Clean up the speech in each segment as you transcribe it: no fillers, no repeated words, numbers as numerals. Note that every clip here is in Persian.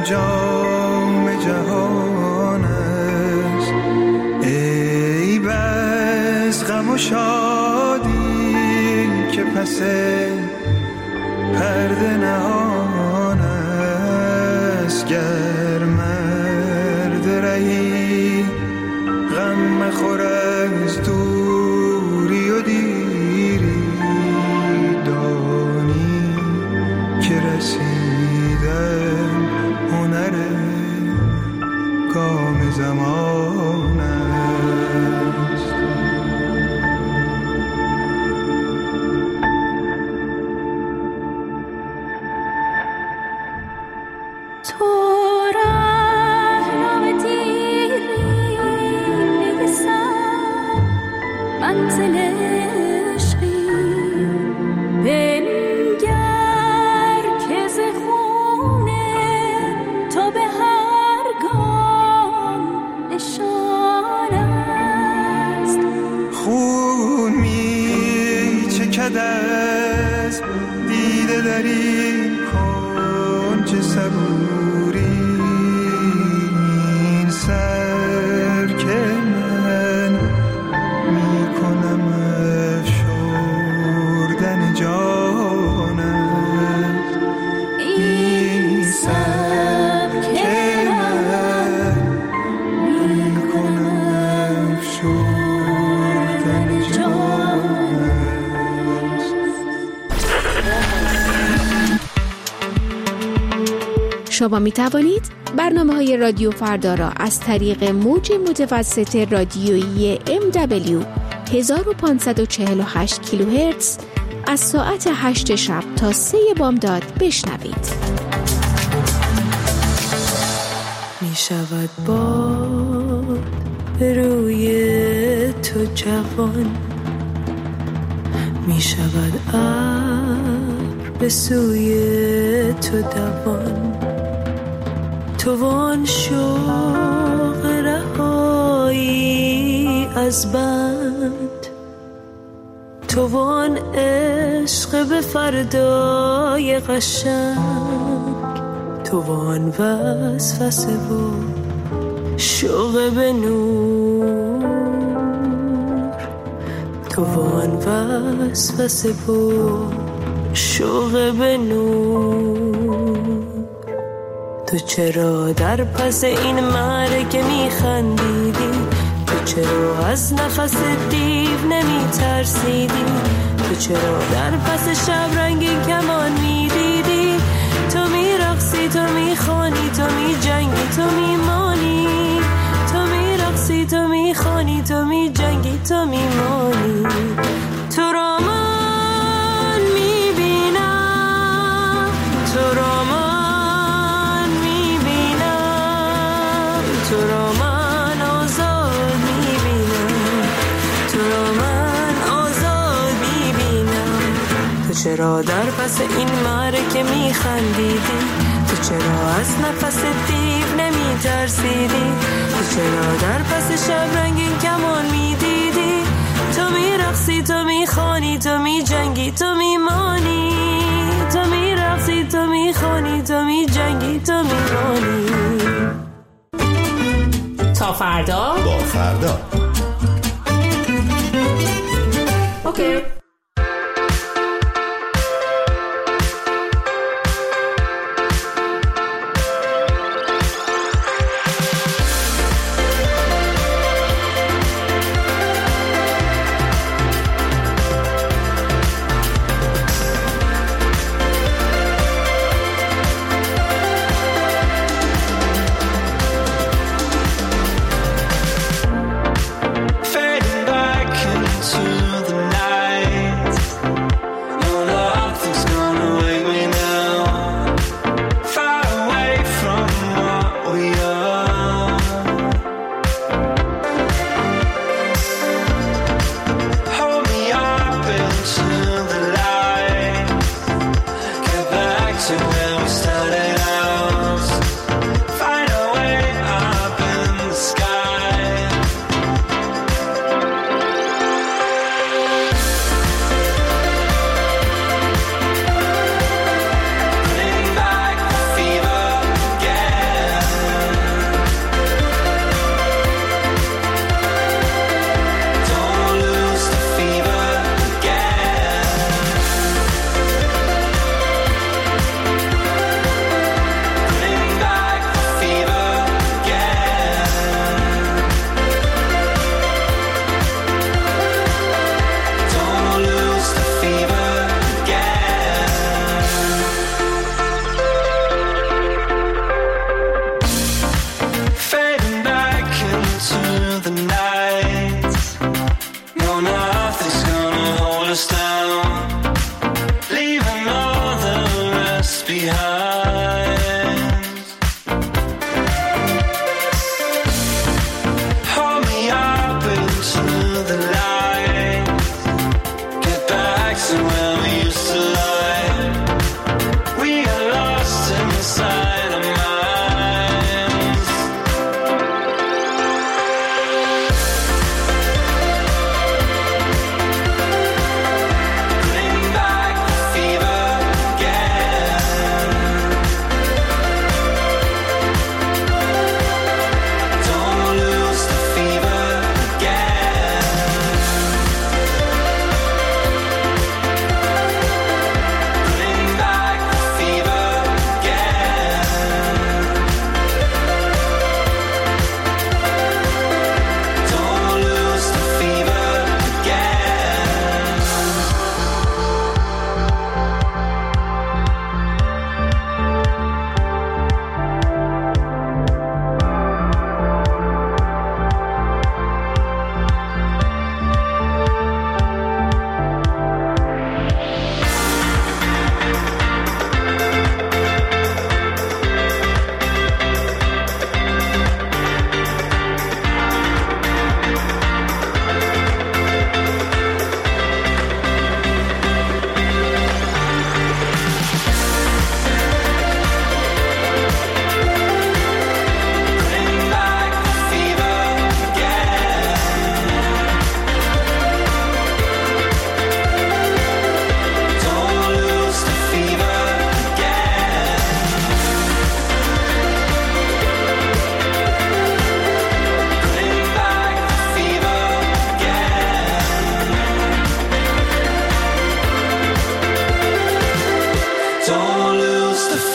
جام جهان است. ای بس غم و شادی که پس پرده نهان است. گر مرد رهی غم مخور از دوری و دیری، دانی که رسیدن هنر گام زمان است. دیده در این کنج صبوری، این سر که من میکنم افشردن جان است. این سر که من میکنم افشردن جان است. شما می توانید برنامه‌های رادیو فردا را از طریق موج متوسط رادیویی MW 1548 کیلوهرتز از ساعت 8 شب تا 3 بامداد بشنوید. می شود باد به روی تو جوان، می شود ابر به سوی تو دوان. تو وان شوق رهایی از بند، تو وان عشق به فردای قشنگ، تو وان وسوسه و شوق به نور، تو وان وسوسه و شوق به نور. تو چرا در پس این معرکه میخندیدی؟ تو چرا از نفس دیو نمیترسیدی؟ تو چرا در پس شب رنگین کمان میدیدی؟ تو میرقصی، تو میخوانی، تو میجنگی، تو میمانی. تو میرقصی، تو میخوانی، تو میجنگی، تو میمانی. تو را من میبینم، تو را من تو را من آزاد میبینم، تو را من آزاد میبینم. تو چرا در پس این معرکه میخندیدی؟ تو چرا از نفس دیو نمیترسیدی؟ تو چرا در پس شب رنگین کمان میدیدی؟ تو میرقصی، تو میخوانی، تو میجنگی، تو میمانی. تو میرقصی، تو میخوانی، تو میجنگی، تو میمانی. تا فردا با فردا. اوکی. Fading back into the night.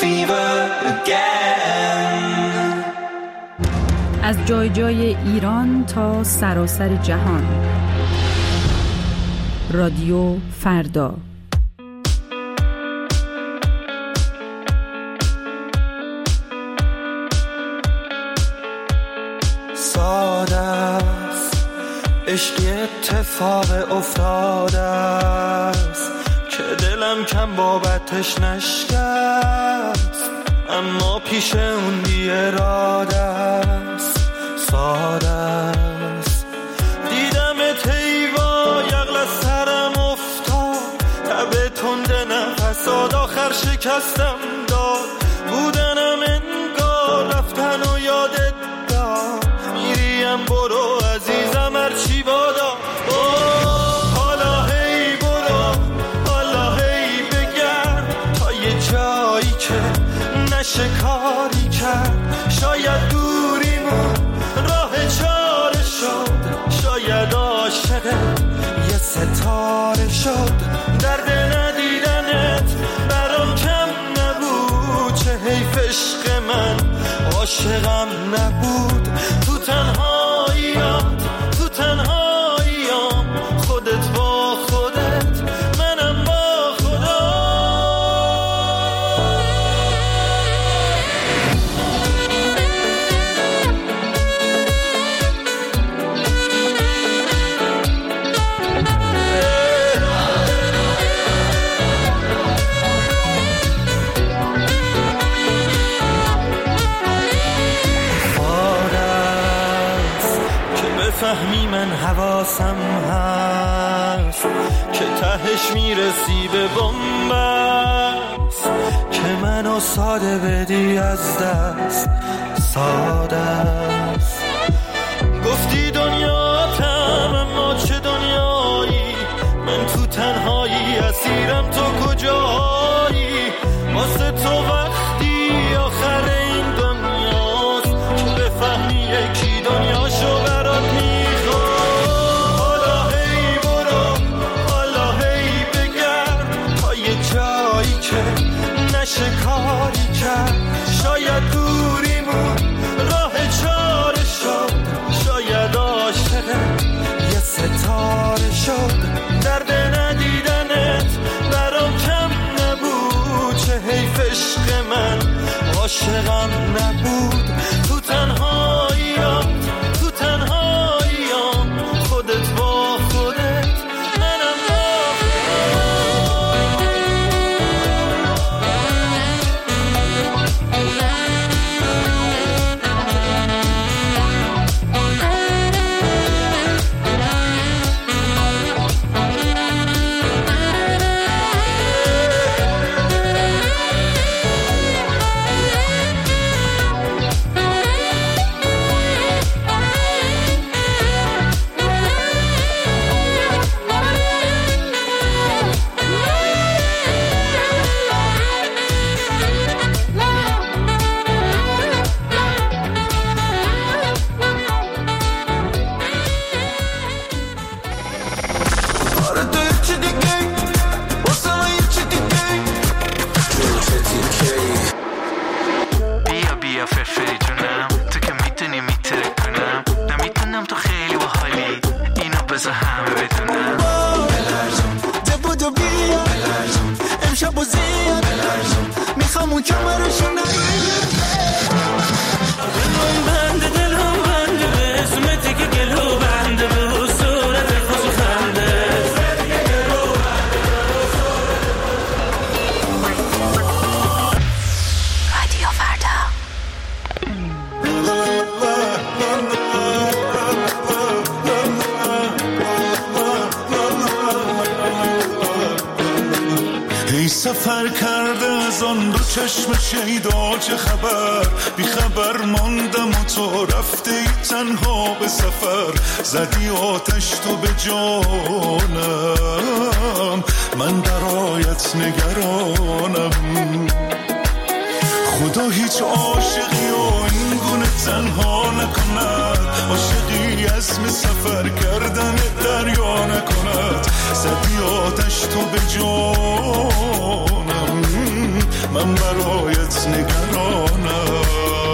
fever again. از جای جای ایران تا سراسر جهان. رادیو فردا. ساده است عشقی اتفاق افتاده است که دلم کم بابتش نشکست، اما پیش اون بی اراده است. ساده است دیدم تیوا یغل از سرم افتاد، تب تنده نفساد آخر شکستم داد. بودنم انگار رفتن و یادت داد، میریم برو عزیزم هرچی بادا. حالا هی برو، حالا هی بگرد تا یه جایی که نشه کاری کرد. شاید دوریمون راه چاره شد، شاید عاشقت یه ستاره شد. درد ندیدنت برام کم نبود، چه حیف عشق من عاشقم نبود. تو تنهاییات، تو تنهاییام، خودت با خودت منم با خدا. فهمی من حواسم هست که تهش میرسی به بنبست، که منو ساده بدی از دست. ساده است گفتی دنیاتم، اما چه دنیایی؟ من تو تنهایی اسیرم، تو کجایی؟ واسه تو وقتی آخر این دنیاست که بفهمی یکی دنیاشو برات نشه کاری کرد. شاید دوریمون راه چاره شد، شاید عاشقت یه ستاره شد. درد ندیدنت برام کم نبود، چه حیف عشق من عاشقم نبود. تو تنهاییات، تو تنهاییام، خودت با خودت منم با سفر کرده از آن دو چشم شیدا چه خبر؟ بی خبر ماندم و تو رفته ای تنها به سفر. زدی آتش تو به جانم، من برایت نگرانم. خدا هیچ عاشقی و این گونه تنها نکند، عاشقی عزم سفر کردن دریا نکند. زدی آتش تو به جانم، من برایت نگرانم.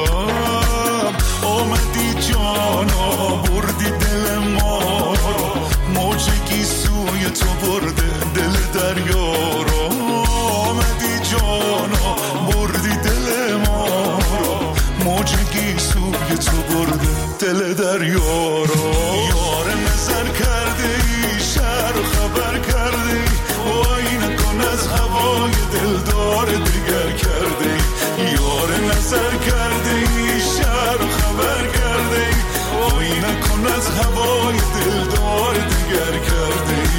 آمدی جانا بردی دل ما رو، موجگی سوی تو برده دل دریا رو. آمدی جانا بردی دل ما رو، موجگی سوی تو برده دل دریا رو. یار نظر کرده ای شهر و خبر کرده ای، وای نکن از هوای دلدار دیگر کرده ای. یار نظر کرده ای شهر و خبر کرده ای، وای نکن از هوای دلدار دیگر کرده ای.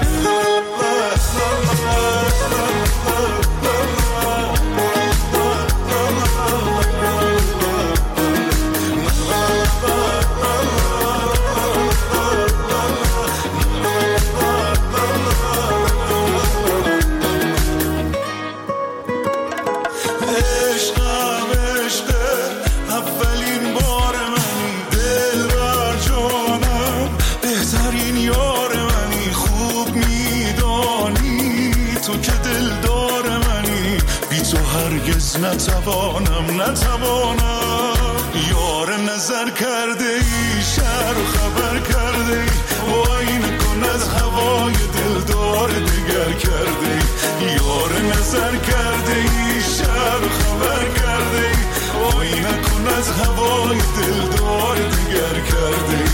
نتوانم. یار نظر کرده ای شهر و خبر کرده ای، وای نکن از هوای دلدار دیگر کرده ای. یار نظر کرده ای شهر و خبر کرده ای، وای نکن از هوای دلدار دیگر کرده ای.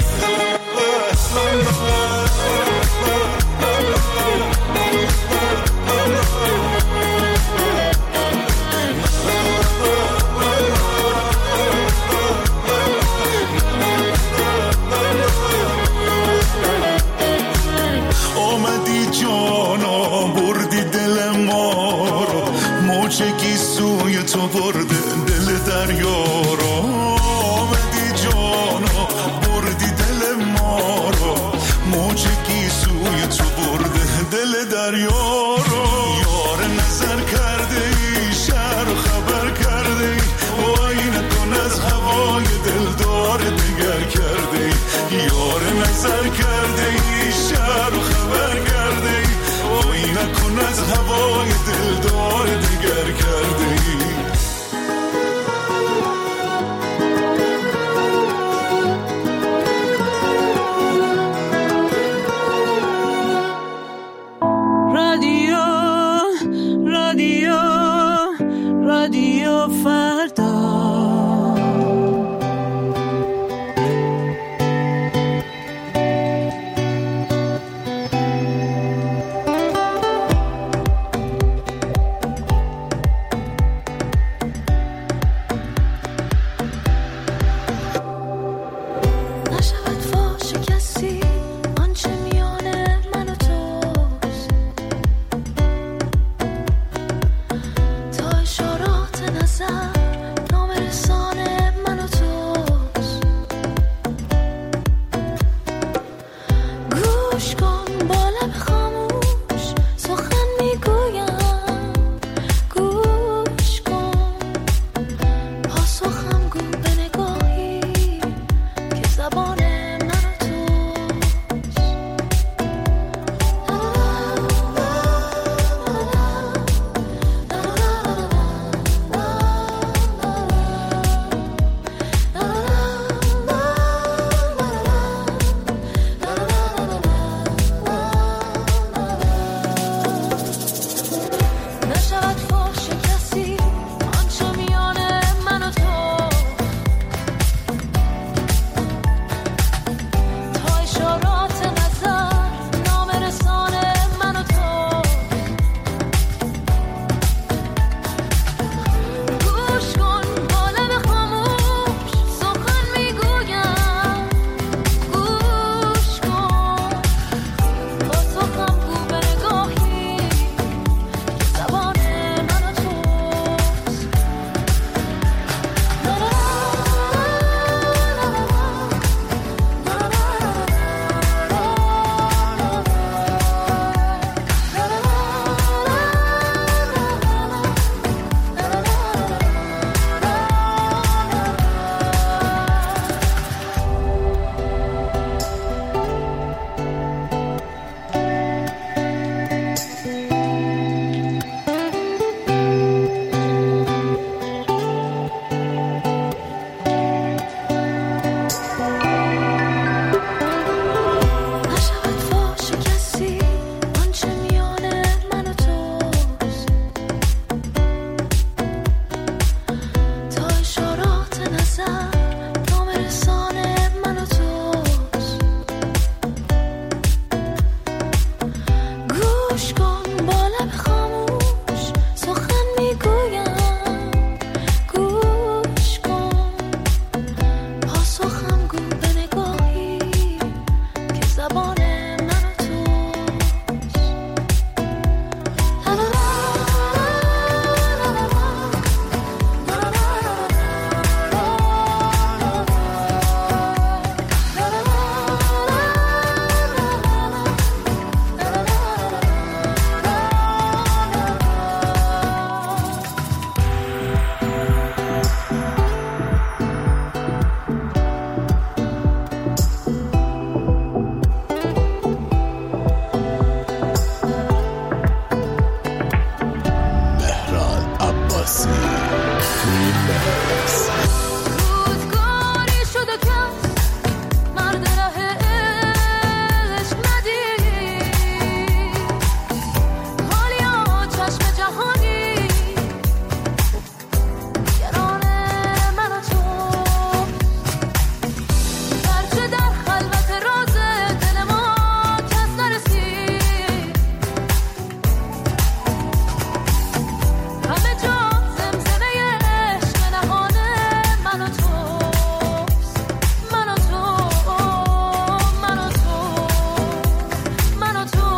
تو برده دل دریا رو. آمدی جانا بردی دل ما رو، موجگی سوی تو برده دل دریا رو. یار نظر کرده ای شهر و خبر کرده ای، وای نکن از هوای دلدار دیگر کرده ای. یار نظر کرده ای شهر و خبر کرده ای، وای نکن از هوای دلدار دیگر کرده ای. رادیو فردا. نشود فاش کسی آنچه میان من و توست، تا اشارات نظر عباسی ریمیکس. روزگاری شده که مرد ره عشق ندید، حالیا چشم جهانی گران من و تو، برچه در خلوت راز دل ما کس نرسید، همه جا زمزمه عشق نهان من و تو، من و تو، من و تو، من و تو.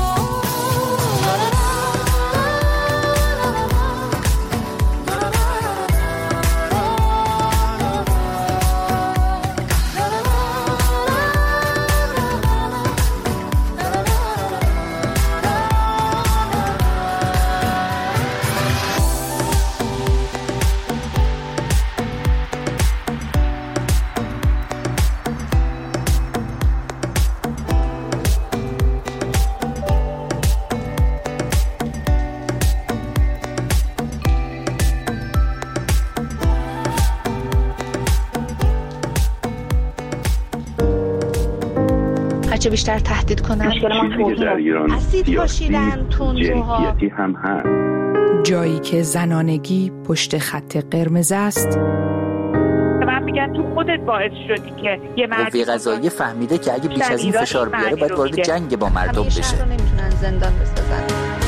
هرچه بیشتر تهدید کنن چیزی که در ایران اسید پاشیدن تندروها، جنسیتی هم هست. جایی که زنانگی پشت خط قرمز است. من میگن تو خودت باعث شدی که یه قوه قضاییه فهمیده که اگه بیش از این فشار بیاره باید وارد جنگ با مردم بشه. شهر رو نمیتونن زندان بسازن.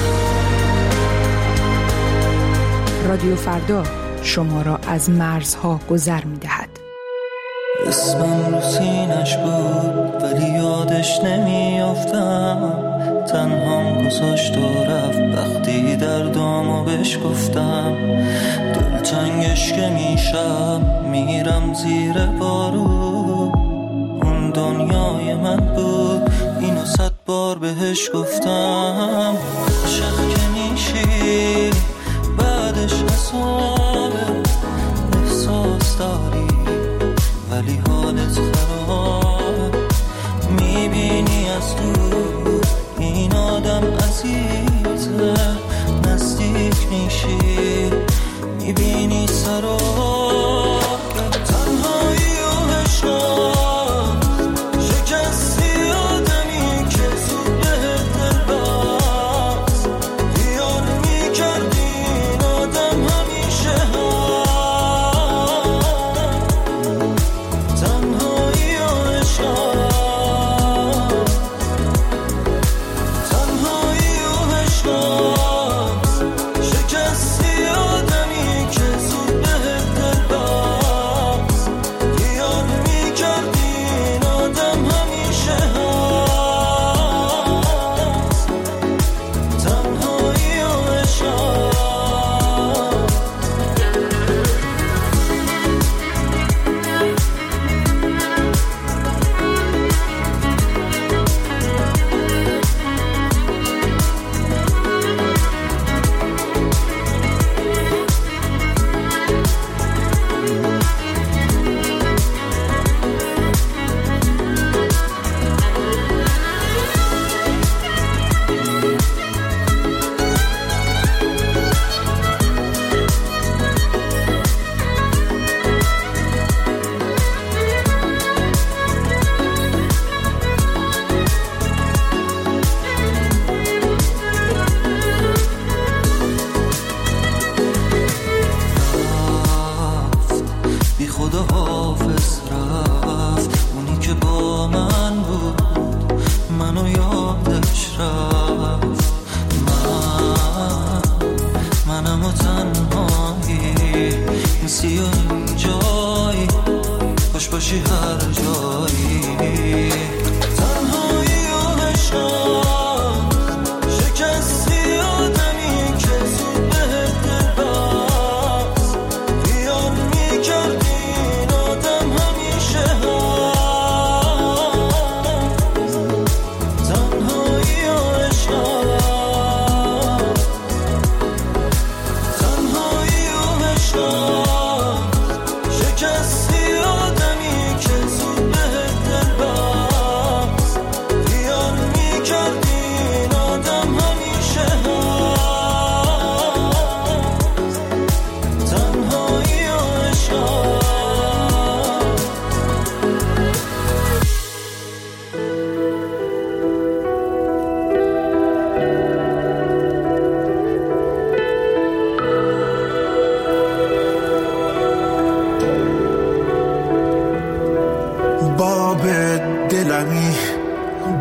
رادیو فردا شما را از مرزها گذر می‌دهد. اسمم رو سینش بود ولی یادش نمیافتم، تنهام گذاشت و رفت وقتی دردامو بهش گفتم، دلتنگش که میشم میرم زیر بارو، اون دنیای من بود اینو 100 بار بهش گفتم، عاشق که میشی بعدش حسابه، احساس داری ولی حالت خراب، میبینی از دور این آدم عزیزه، نزدیک میشی میبینی سراب، تنهایی و عشقات شکستی آدمی که زود بهت دل باز، دیار میکردی این آدم همیشه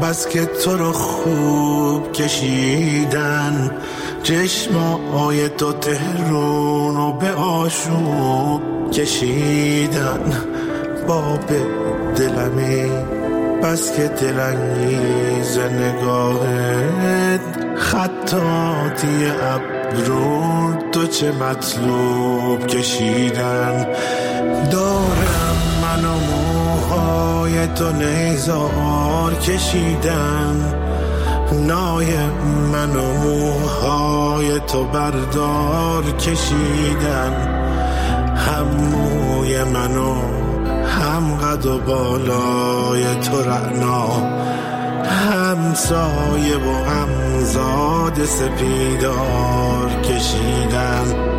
بس که تو رو خوب کشیدن، چشمای تو تهرون رو به آشوب کشیدن. باب دلمی بس که دلانگیز نگاهت، خطاطی ابرو تو چه مطلوب کشیدن. دارم من و موهای تو نیزار کشیدن، نای من و موهای تو بردار کشیدن. هم موی منو هم قد و بالای تو رعنا، هم سایه و هم زاد سپیدار کشیدن.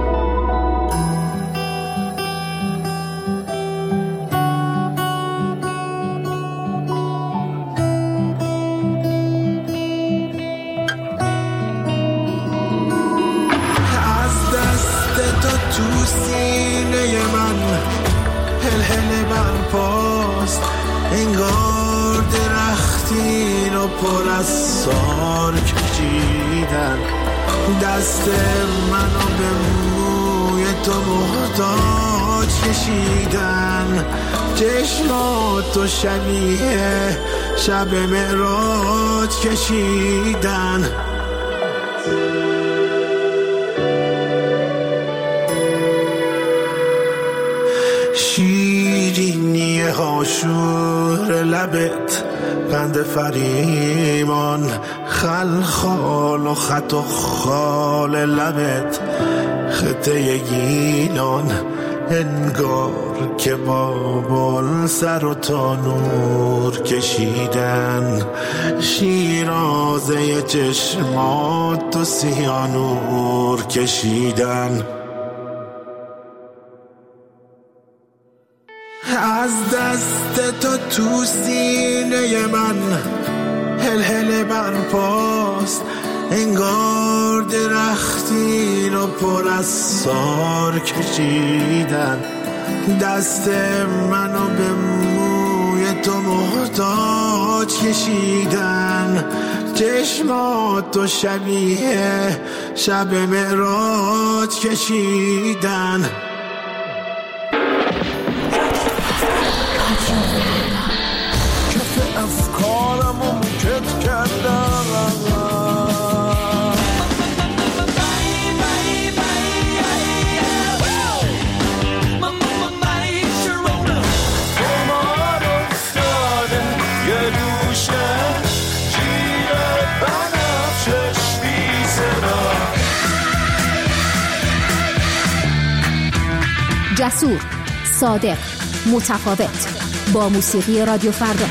تو سینه من هل برپاست، انگار درختی رو پر از سار کشیدن. دست منو به موی تو محتاج کشیدن، چشمات تو شبیه شب معراج کشیدن. شیرینی هاشور لبت، قند فریمان، خلخال و خط و خال لبت، خطه گیلان، انگار که بابل سر و تانور کشیدن. شیرازه چشمات و سیانور کشیدن. از دست تو سینه من هل برپاست، انگار درختی رو پر از سار کشیدن. دست منو به موی تو محتاج کشیدن، چشمات تو شبیه شب معراج کشیدن. جسور، صادق، متفاوت، با موسیقی رادیو فردا.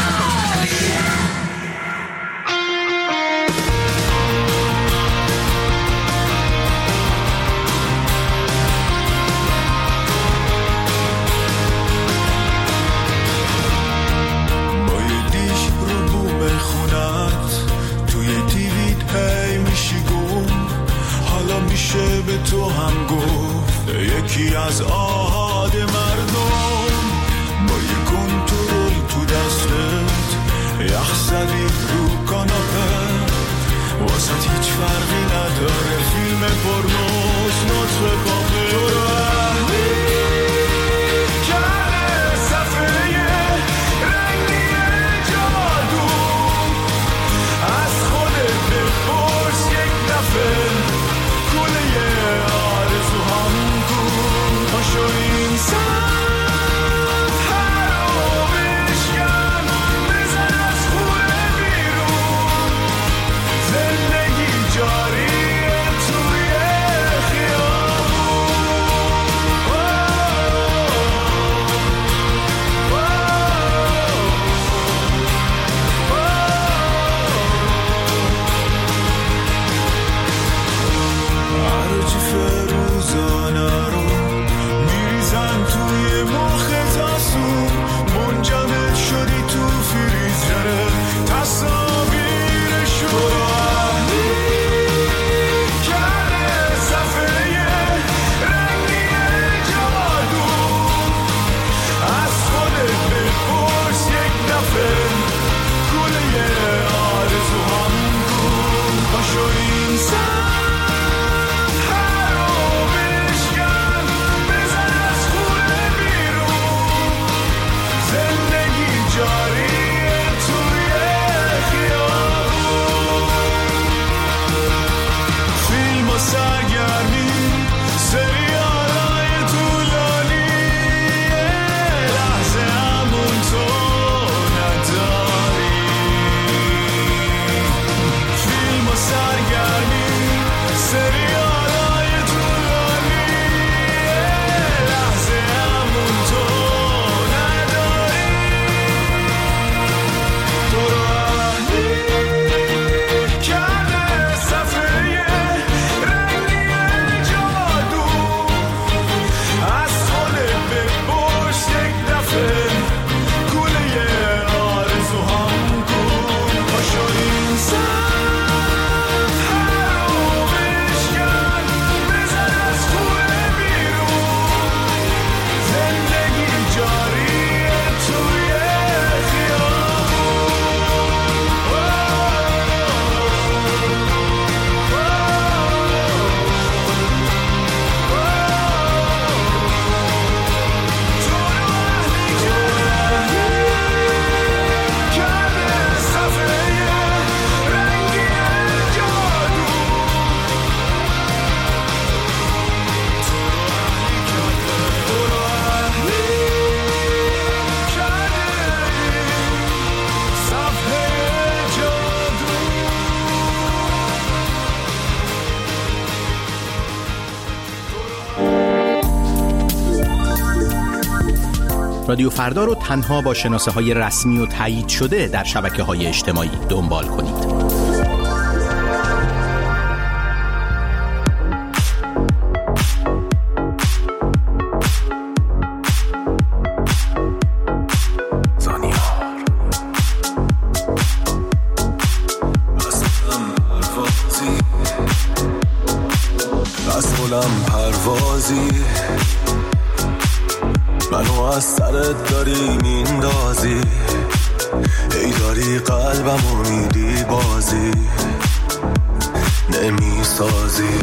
یکی از آهاد مردم با یک کنترل تو دستت، یخ زدی رو کاناپه، واسه هیچ فرقی نداره فیلم پرنوز نطفه کامل رو اهلی کنه صفحه رنگی جادو. از خودت بپرس یک دفعه کله آرزوهام کن، پاشو این ساعت هر رو بشکن، بزن از خونه بیرون، زندگی جاریه توی رادیو فردا رو تنها با شناسه‌های رسمی و تایید شده در شبکه‌های اجتماعی دنبال کنید. منو از سرت داری میندازی، ای داری قلبمو میدی بازی نمیسازی،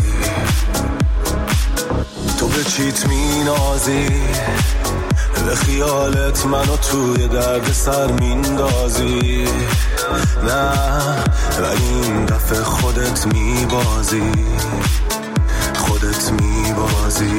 تو به چیت مینازی، به خیالت منو توی درد سر میندازی، نه ولی این دفعه خودت میبازی، خودت میبازی.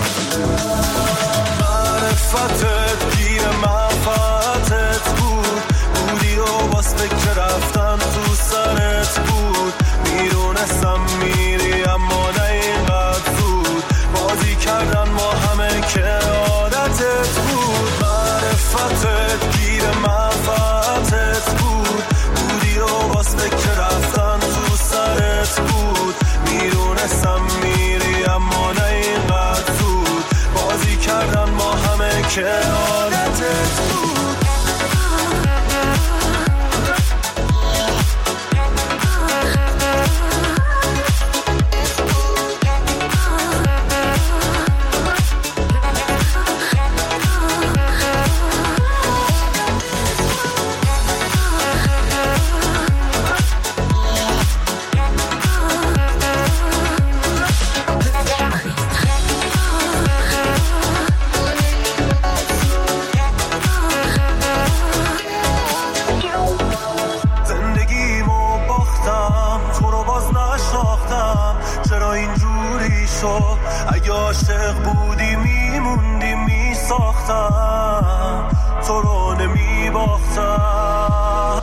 معرفتت گیر منفعتت بود، بودی و باز فکر رفتن تو سرت بود، میدونستم میری اما نه اینقدر زود، بازی کردن ما همه که عادتت بود. معرفتت گیر منفعتت بود، بودی و باز فکر رفتن تو سرت بود، میدونستم میری اما نه اینقدر زود، بازی کردن ما همه که عادتت بود. اگه عاشق بودی میموندی میساختم، تو رو نمیباختم.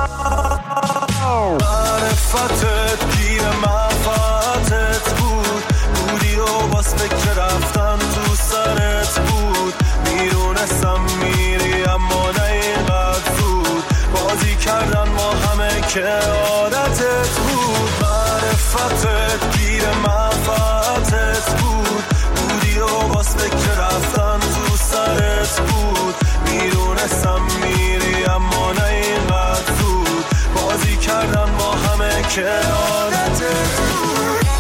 معرفتت گیر منفعتت بود، بودی و باز فکر رفتن تو سرت بود، میدونستم میری اما نه اینقدر زود، بازی کردن ما همه که عادتت بود. معرفتت گیر منفعتت بود، بودی و باز فکر رفتن تو سرت بود، میدونستم میری اما نه اینقدر زود، بازی کردن ما همه که عادتت بود.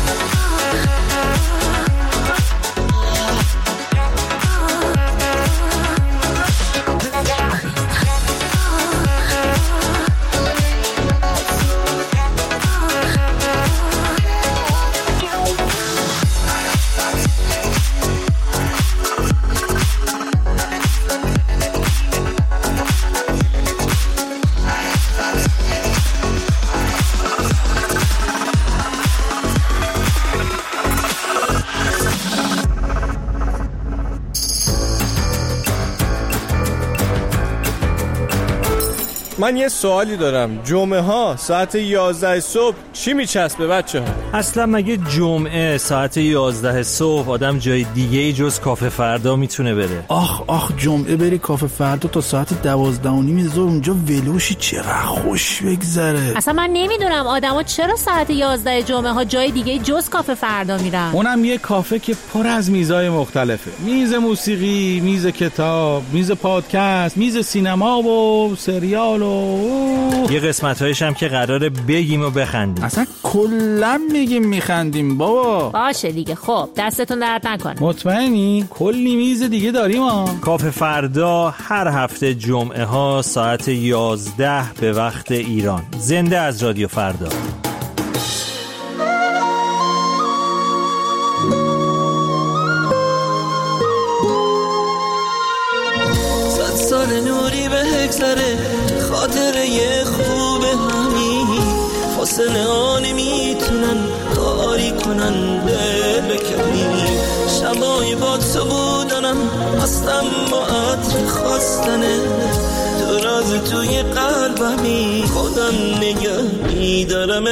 من یه سوالی دارم، جمعه ها ساعت 11 صبح چی میچسبه بچه ها؟ اصلا مگه جمعه ساعت 11 صبح آدم جای دیگه جز کافه فردا میتونه بره؟ آخ جمعه بری کافه فردا تا ساعت 12:30 ظهر اونجا ولوشی، چقدر خوش بگذره. اصلا من نمیدونم آدما چرا ساعت 11 جمعه ها جای دیگه جز کافه فردا میرن. اونم یه کافه که پر از میزای مختلفه، میز موسیقی، میز کتاب، میز پادکست، میز سینما و سریال و یه قسمت‌هایش هم که قراره بگیم و بخندیم. اصلا کلا میگیم میخندیم بابا. باشه دیگه، خب دستتون درد نکنه. مطمئنی؟ کلی میز دیگه داریم ها. کافه فردا هر هفته جمعه ها ساعت 11 به وقت ایران. زنده از رادیو فردا. نوری به هکسره خاطره یه خوب همین فاصله ها نمیتونن کاری کنن دل بکنی. شبای با تو بودنم هستم با عطر خواستنه، تو راز توی قلبمی خودم نگه میدارم.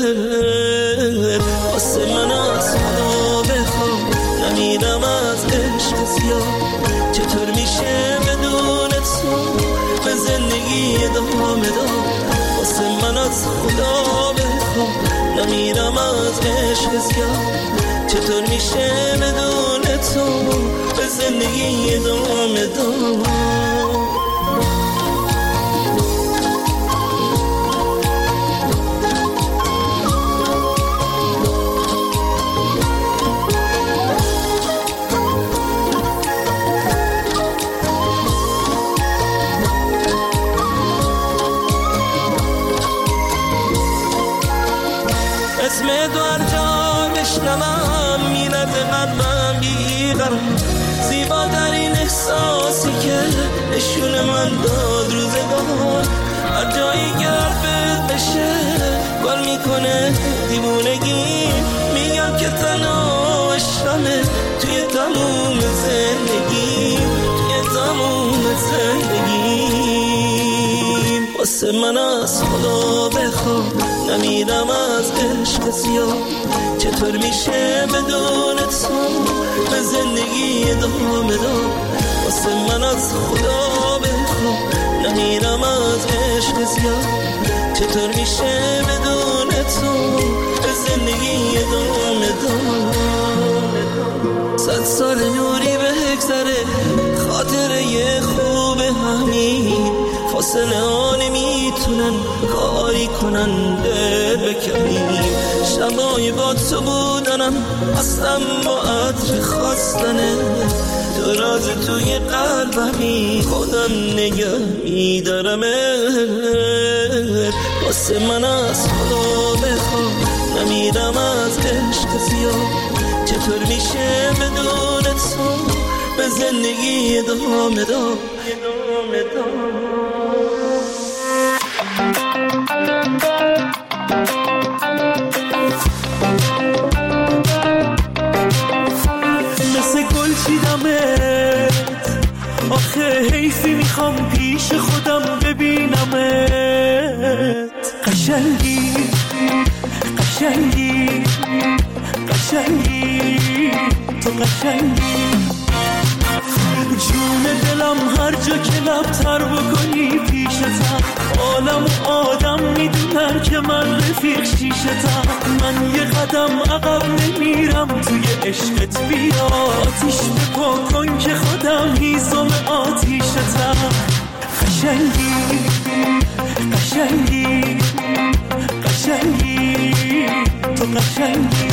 واسه من از خدا بخوام نمیدم از عشق زیاد، چطور میشه بدون زندگی ادامه دار. واسه من از خدا بخوام نمیرم از عشق زیاد. چطور میشه بدون تو به زندگی ادامه دار؟ اسم دو هر جا بشنوم میرد قلبم بیقرار. زیباترین احساسی که نشون من داد روزگار. هر جایی که حرفت بشه گل میکنه دیوونگی. میگم که تنها عشقمه توی تموم زندگی، توی تموم زندگی. واسه من از خدا بخوام نمیرم از عشق زیاد. چطور میشه بدون تو به زندگی ادامه دار؟ واسه من از خدا بخوام نمیرم از عشق زیاد. چطور میشه بدون تو به زندگی ادامه دار؟ 100 سال نوری بگذره خاطره خوب همین. فاصله ها نمیتونن کاری کنن دل بکنیم. شبای با تو بودنم اصلا با عطر خواستنه. تو راز توی قلبمی خودم نگه میدارم. واسه من از خدا بخوام نمیرم از عشق زیاد. چطور میشه بدون تو به زندگی ادامه دار؟ مثل گل چیدمت آخه حیفی میخوام پیش خودم ببینمت. قشنگی قشنگی قشنگی تو قشنگی. جون دلم هر جا که لبتر بکنی پیشتم. عالم و آدم میدونن که من رفیق شیشتم. من یه قدم عقب نمیرم توی عشقت. بیا آتیش بپا کن که خودم هیزم آتیشتم. قشنگی قشنگی قشنگی تو قشنگی.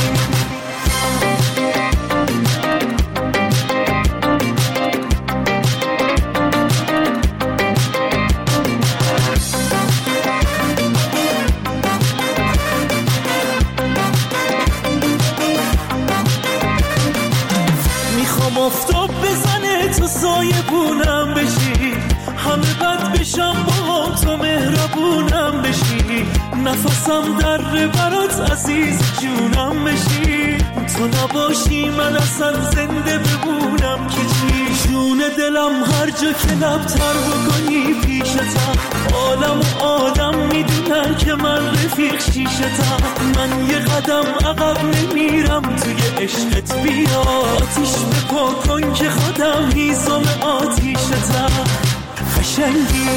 آفتاب بزنه تو سایبونم بشی. همه بد بشم با تو مهربونم بشی. نفسم در برات عزیز جونم بشی. تو نباشی من اصلا زنده بمونم که چی. جون دلم هر جا که لبتر بکنی پیشتم. عالم و آدم میدونن که من رفیق شیشتم. من یه قدم عقب نمیرم توی عشقت. بیا آتیش بپا کن که خودم هیزم آتیشتم. قشنگی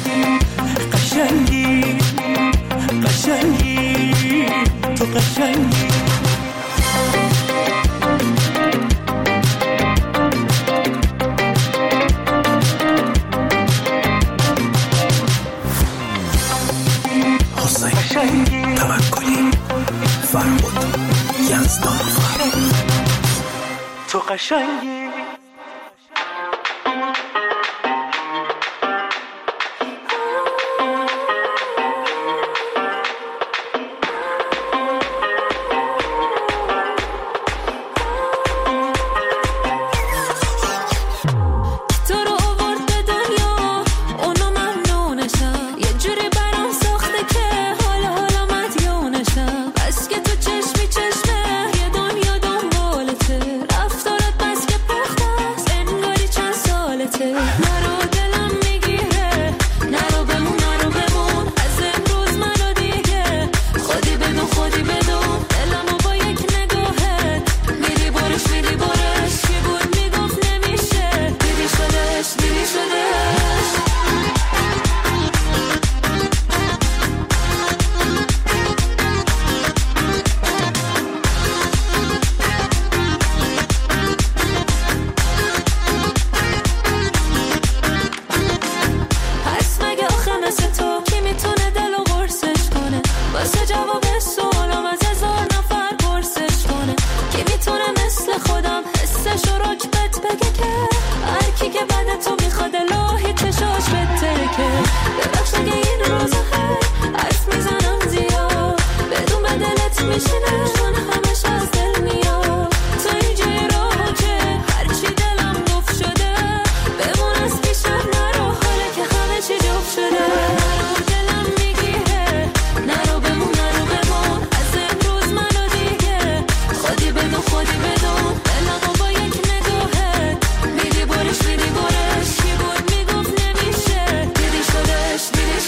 قشنگی قشنگی تو قشنگی. حسین توکلی فرمود یزدان فرمود تو قشنگی. چشمی چشمه یه دنیا دنبالته. رفتارت بس که پختم عاشقت بگه که هر کی که بعد تو میخواد الهی چشاش بترکه. ببخش اگه این روزا حرف میزنم زیاد، بدون بدلت میشینه چون همش از دل میاد. تو اینجای راه که هرچی دلم گفت شده، بمون از پیشم نرو حالا که همه چی جفت شده. نرو دلم میگیه، نرو بمون از امروز منو دیگه. خودی بدون بلغو با یک نگاهت میدی برش کی بود میگفت نمیشه. دیدی شدش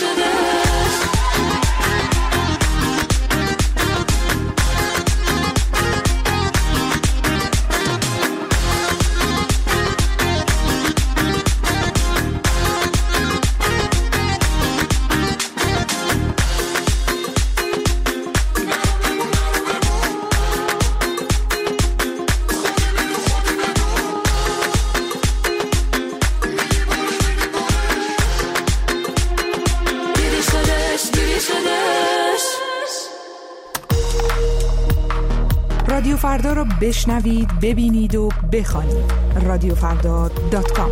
رادیو فردا رو بشنوید، ببینید و بخوانید. رادیوفردا.com.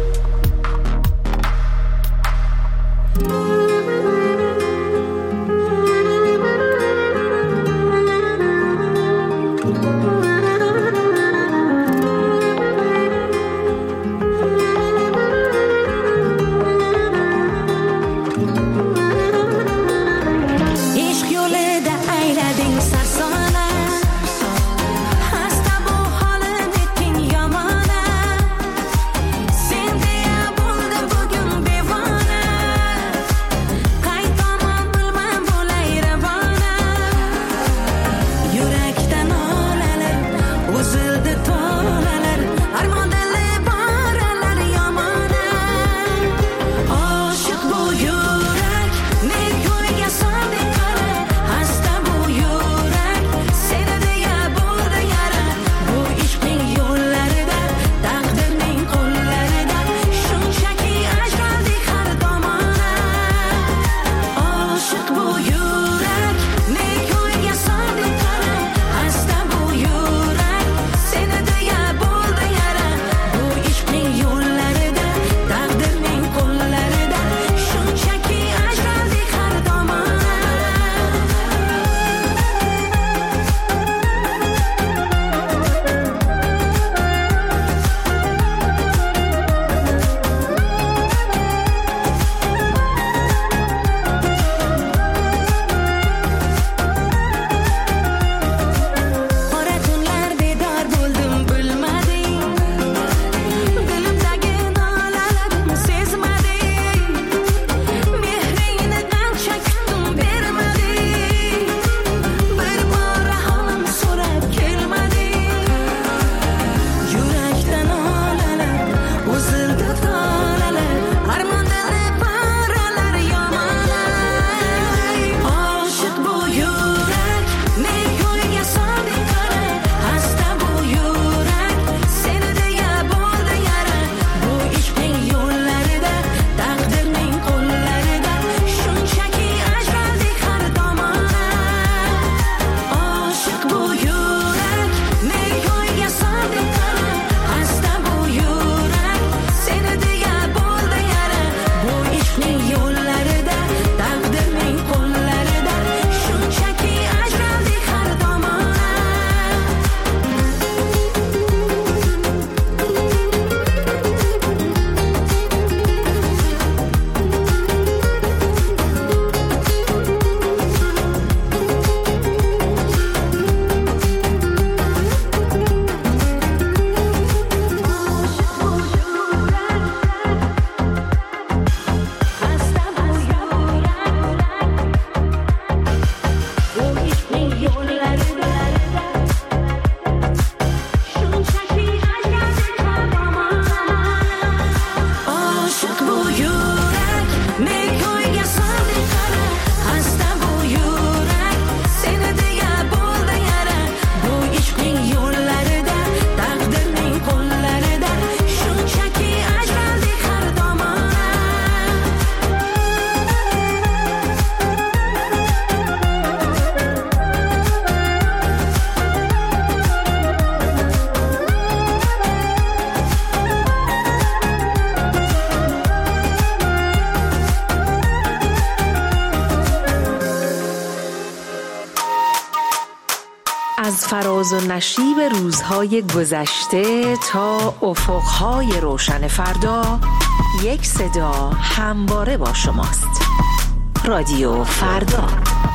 فراز و نشیب روزهای گذشته تا افقهای روشن فردا، یک صدا همواره با شماست. رادیو فردا.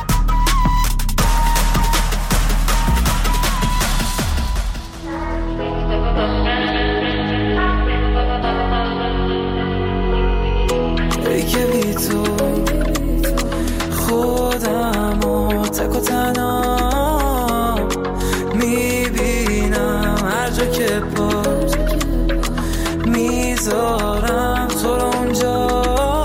ای که بی تو خودم و تک و تنها میبینم، هر جا که پاس میذارم تو رو اونجا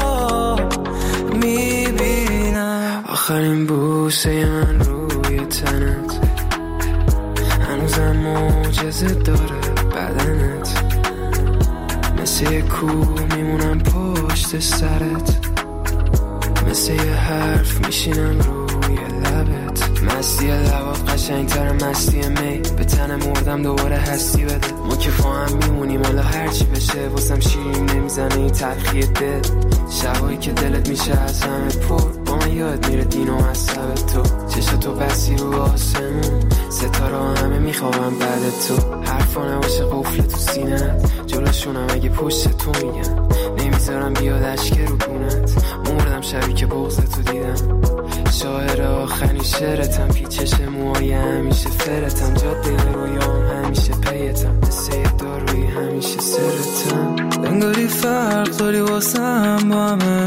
میبینم. آخرین بوسه من روی تنت هنوزم معجزه داره بدنت، مثل یه کوه میمونم پشت سرت، مثل یه حرف میشینم روی لبت. مستی لبات قشنگتر مستی می، به تن مردم دوباره هستی بده. ما که با هم میمونیم حالا هرچی بشه، واسم شیرین نمیزنه این تلخی دل. شبایی که دلت میشه از همه پر، با من یاد میره دین و مذهب تو. چشاتو بسی رو آسمون، ستاره همه میخوابم بعد تو. حرفا نباشه قفل تو سینت، جلوشونم اگه پشت تو میگن، نمیذارم بیاد اشک رو گونت. مردم شبی که بغض تو دیدم، شاعر آخرین شعرتم، پیچش موهای همیشه فرتم، جاده رویام همیشه پیتم، مثل یه داروی همیشه سرتم. انگاری فرق داری واسم با همه،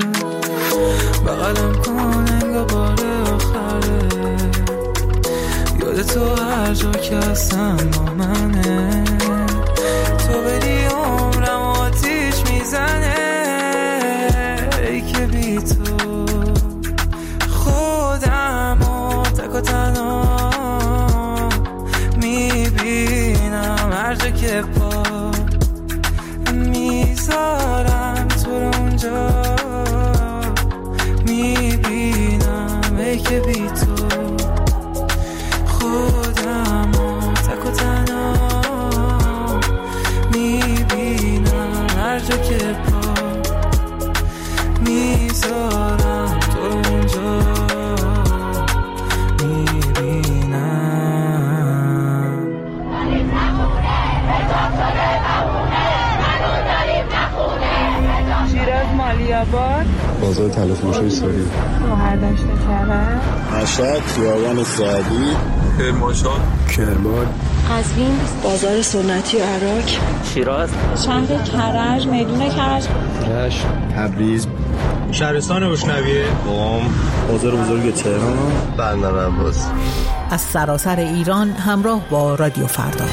بغلم کن انگار بار آخره، یاد تو هر جا که هستم با منه، تو بری عمرم آتیش میزنه. ای که بی تو خودم و تک و تنها میبینم، هر جا که پا میذارم تو رو اونجا میبینم. ای که بی تو خودم و تک و تنها میبینم، هر جا که پا میذارم تو رو اونجا میبینم. شیراز مالی‌آباد، بازار تلفروشی ساری، مهردشت کرم، مشهد خیابان سعدی، کرمانشاه، کرمان، قزوین، بازار سنتی عراق، شیراز، شهر کرج، میدون کرج، رشت، تبریز، شهرستان بشنویه، قم، بازار بزرگ تهران، بندر عباس. از سراسر ایران همراه با رادیو فردا.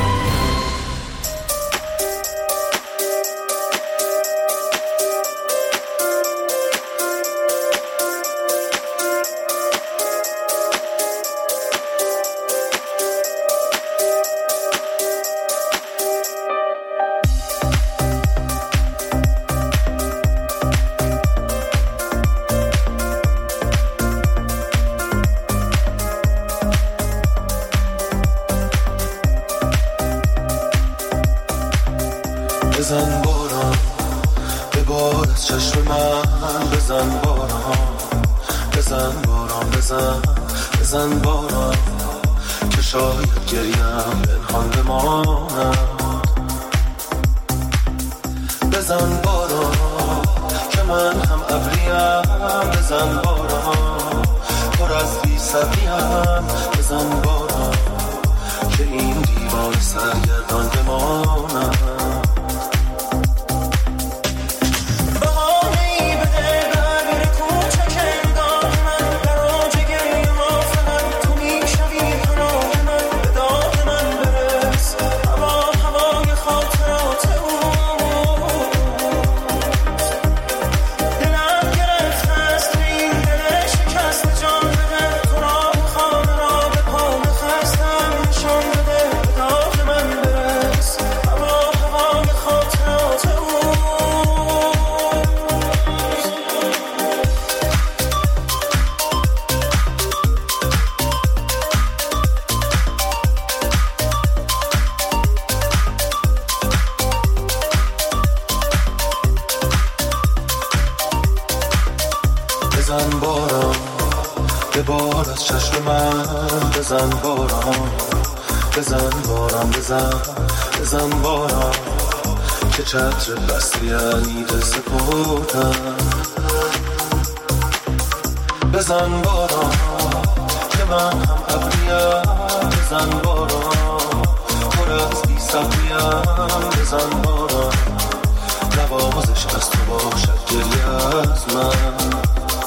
بزن باران به بار از چشم من، بزن باران، بزن باران، بزن باران، که شاید گریم پنهان بمانم. بزن باران که من هم ابریم، بزن باران پر از بی صبریم، بزن باران که این دیوان سرگردان بمانم. یه بار از چشم من بزن باران، بزن باران، بزن باران، که چتر بستی انیده سپردم. بزن باران که من هم ابریم، بزن باران پر از بی صبریم، بزن باران نوازش از تو باشد گریه از من.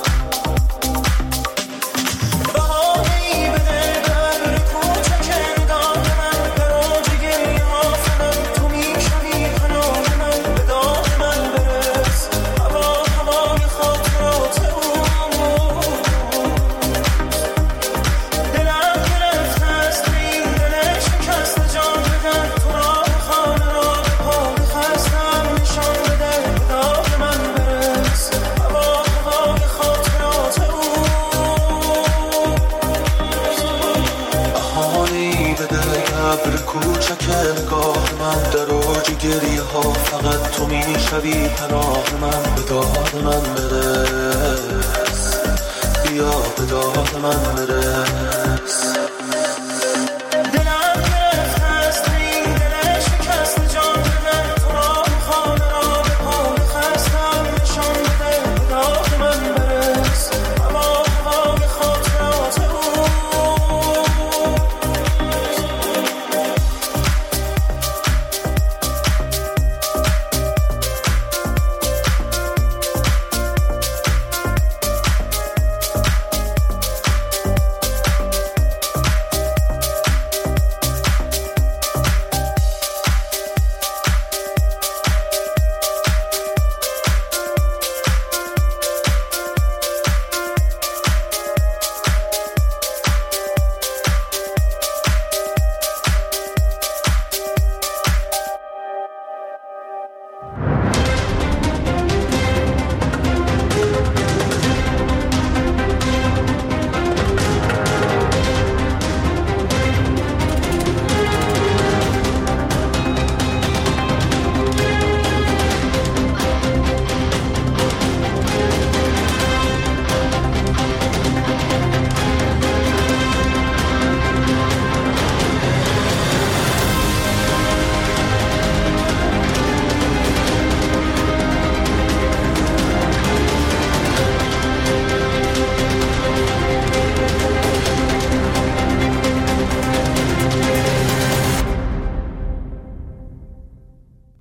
گریه ها فقط تو میشوی پناه من، به داد من برس، بیا به داد من برس.